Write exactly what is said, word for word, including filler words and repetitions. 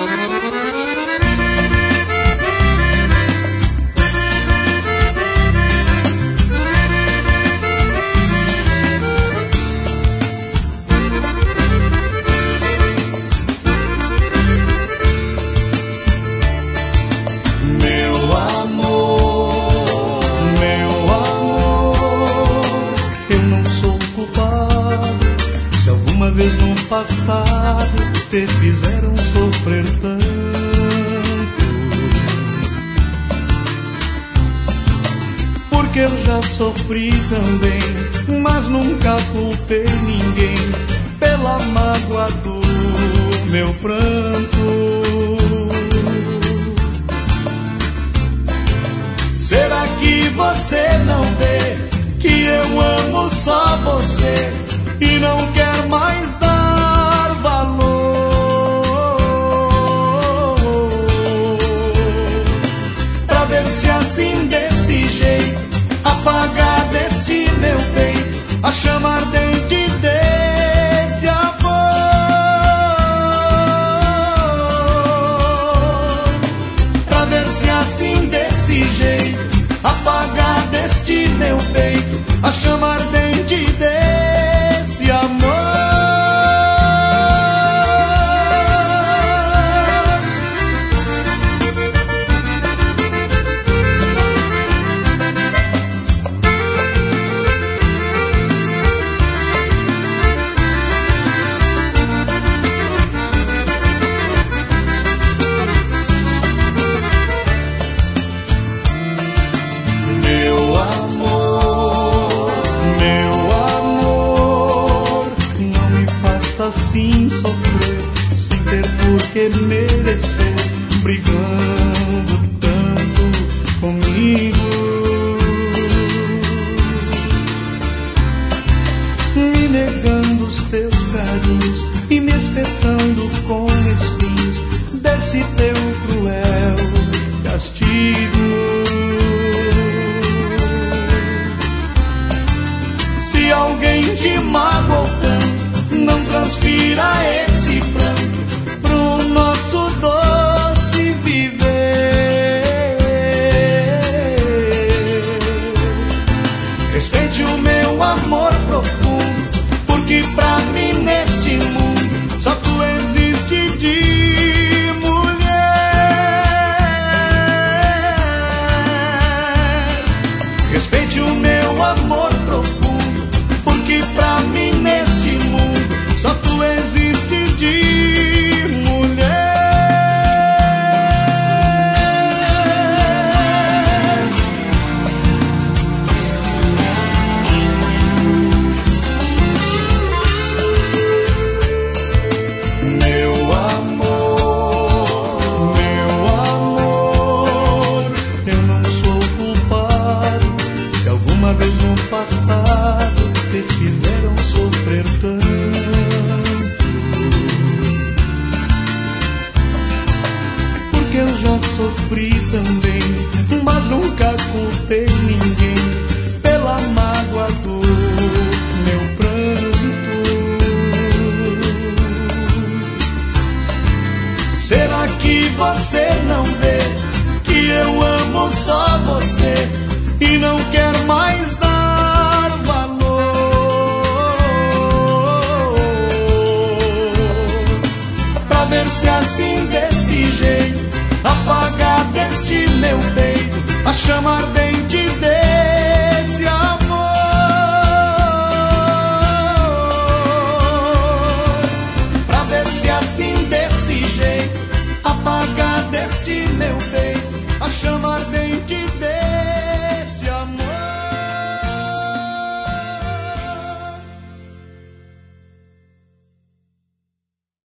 Te fizeram sofrer tanto, porque eu já sofri também, mas nunca culpei ninguém pela mágoa do meu pranto. Será que você não vê que eu amo só você e não quer mais dar valor? Se assim desse jeito apagar deste meu peito a chama ardente desse amor, pra ver se assim desse jeito apagar deste meu peito a chama ardente desse amor. Assim sofrer, sem ter por que merecer, brigando tanto comigo, me negando os teus carinhos e me espetando com espinhos desse teu cruel castigo. Se alguém te magoou tanto, não transfira esse pranto pro nosso doce viver. Respeite o meu amor profundo, porque pra mim neste mundo só tu existe de mulher. Respeite o meu amor profundo, porque pra mim neste mundo só tu existe de mulher. Meu amor, meu amor, eu não sou culpado se alguma vez no passado te fizeram sofrer tanto. Eu já sofri também, mas nunca culpei ninguém pela mágoa do meu pranto. Será que você não vê que eu amo só você e não quer mais dar valor? Pra ver se assim desse jeito apagar deste meu peito a chama ardente